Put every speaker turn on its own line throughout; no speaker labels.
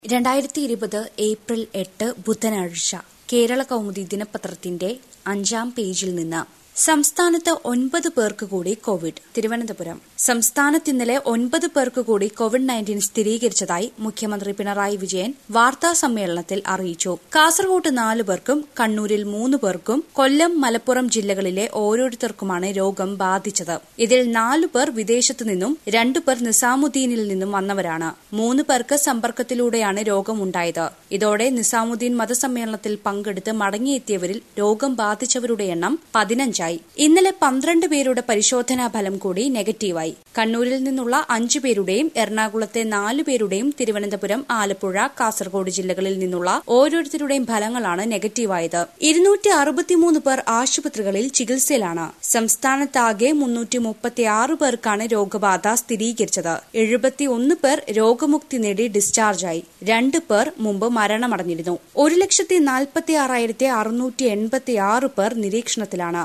2020 April 8 ബുധനാഴ്ച കേരള കൗമുദി ദിനപത്രത്തിന്റെ 5-ാം പേജിൽ നിന്ന് സംസ്ഥാനത്ത് 9 പേർക്ക് കൂടി കോവിഡ്. തിരുവനന്തപുരം സംസ്ഥാനത്ത് ഇന്നലെ 9 പേർക്ക് കൂടി കോവിഡ്-19 സ്ഥിരീകരിച്ചതായി മുഖ്യമന്ത്രി പിണറായി വിജയൻ വാർത്താസമ്മേളനത്തിൽ അറിയിച്ചു. കാസർകോട്ട് 4 പേർക്കും കണ്ണൂരിൽ 3 പേർക്കും കൊല്ലം, മലപ്പുറം ജില്ലകളിലെ ഓരോരുത്തർക്കുമാണ് രോഗം ബാധിച്ചത്. ഇതിൽ 4 പേർ വിദേശത്തു നിന്നും 2 പേർ നിസാമുദ്ദീനിൽ നിന്നും വന്നവരാണ്. 3 പേർക്ക് സമ്പർക്കത്തിലൂടെയാണ് രോഗമുണ്ടായത്. ഇതോടെ നിസാമുദ്ദീൻ മതസമ്മേളനത്തിൽ പങ്കെടുത്ത് മടങ്ങിയെത്തിയവരിൽ രോഗം ബാധിച്ചവരുടെ എണ്ണം 15 ആയി. ഇന്നലെ 12 പേരുടെ പരിശോധനാ ഫലം കൂടി നെഗറ്റീവായി. കണ്ണൂരിൽ നിന്നുള്ള 5 പേരുടെയും എറണാകുളത്തെ 4 പേരുടെയും തിരുവനന്തപുരം, ആലപ്പുഴ, കാസർഗോഡ് ജില്ലകളിൽ നിന്നുള്ള ഓരോരുത്തരുടെയും ഫലങ്ങളാണ് നെഗറ്റീവായത്. 263 പേർ ആശുപത്രികളിൽ ചികിത്സയിലാണ്. സംസ്ഥാനത്താകെ 336 പേർക്കാണ് രോഗബാധ സ്ഥിരീകരിച്ചത്. 71 പേർ രോഗമുക്തി നേടി ഡിസ്ചാർജായി. 2 പേർ മുമ്പ് മരണമടഞ്ഞിരുന്നു. 1,45,686 പേർ നിരീക്ഷണത്തിലാണ്.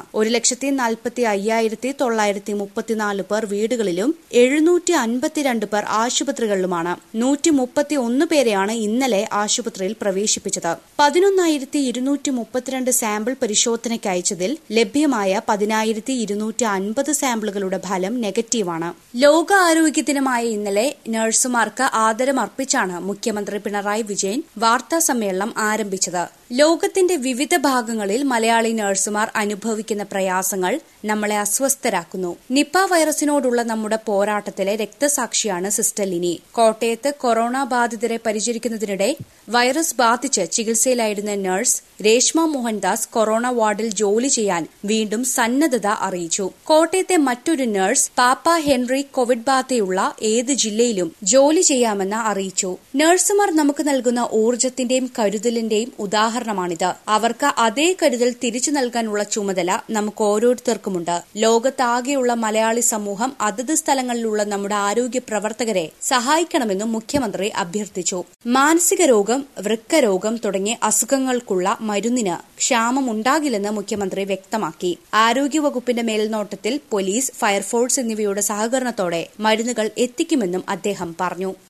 1,45,934 പേർ വീടുകളിലും 752 പേർ ആശുപത്രികളിലുമാണ്. 131 പേരെയാണ് ഇന്നലെ ആശുപത്രിയിൽ പ്രവേശിപ്പിച്ചത്. 11,232 സാമ്പിൾ പരിശോധനയ്ക്ക് അയച്ചതിൽ ലഭ്യമായ 10,250 സാമ്പിളുകളുടെ ഫലം നെഗറ്റീവാണ്. ലോകാരോഗ്യ ദിനമായ ഇന്നലെ നഴ്സുമാർക്ക് ആദരമർപ്പിച്ചാണ് മുഖ്യമന്ത്രി പിണറായി വിജയൻ വാർത്താസമ്മേളനം ആരംഭിച്ചത്. ലോകത്തിന്റെ വിവിധ ഭാഗങ്ങളിൽ മലയാളി നഴ്സുമാർ അനുഭവിക്കുന്ന പ്രയാസങ്ങൾ നമ്മളെ അസ്വസ്ഥരാക്കുന്നു. നിപ വൈറസിനോടുള്ള നമ്മുടെ പോരാട്ടത്തിലെ രക്തസാക്ഷിയാണ് സിസ്റ്റർ ലിനി. കോട്ടയത്ത് കൊറോണ ബാധിതരെ പരിചരിക്കുന്നതിനിടെ വൈറസ് ബാധിച്ച് ചികിത്സയിലായിരുന്ന നഴ്സ് രേഷ്മ മോഹൻദാസ് കൊറോണ വാർഡിൽ ജോലി ചെയ്യാൻ വീണ്ടും സന്നദ്ധത അറിയിച്ചു. കോട്ടയത്തെ മറ്റൊരു നഴ്സ് പാപ്പ ഹെൻറി കോവിഡ് ബാധയുള്ള ഏത് ജില്ലയിലും ജോലി ചെയ്യാമെന്ന് അറിയിച്ചു. നഴ്സുമാർ നമുക്ക് നൽകുന്ന ഊർജ്ജത്തിന്റെയും കരുതലിന്റെയും ഉദാഹരണമാണിത്. അവർക്ക് അതേ കരുതൽ തിരിച്ചു നൽകാനുള്ള ചുമതല നമുക്ക് ഓരോരുത്തർക്കുമുണ്ട്. ലോകത്താകെയുള്ള മലയാളി സമൂഹം അതത് സ്ഥലങ്ങളിലുള്ള നമ്മുടെ ആരോഗ്യ പ്രവർത്തകരെ സഹായിക്കണമെന്നും മുഖ്യമന്ത്രി അഭ്യർത്ഥിച്ചു. മാനസിക രോഗം, വൃക്കരോഗം തുടങ്ങിയ അസുഖങ്ങൾക്കുള്ള മരുന്നിന് ക്ഷാമമുണ്ടാകില്ലെന്ന് മുഖ്യമന്ത്രി വ്യക്തമാക്കി. ആരോഗ്യവകുപ്പിന്റെ മേൽനോട്ടത്തിൽ പോലീസ്, ഫയർഫോഴ്സ് എന്നിവയുടെ സഹകരണത്തോടെ മരുന്നുകൾ എത്തിക്കുമെന്നും അദ്ദേഹം പറഞ്ഞു.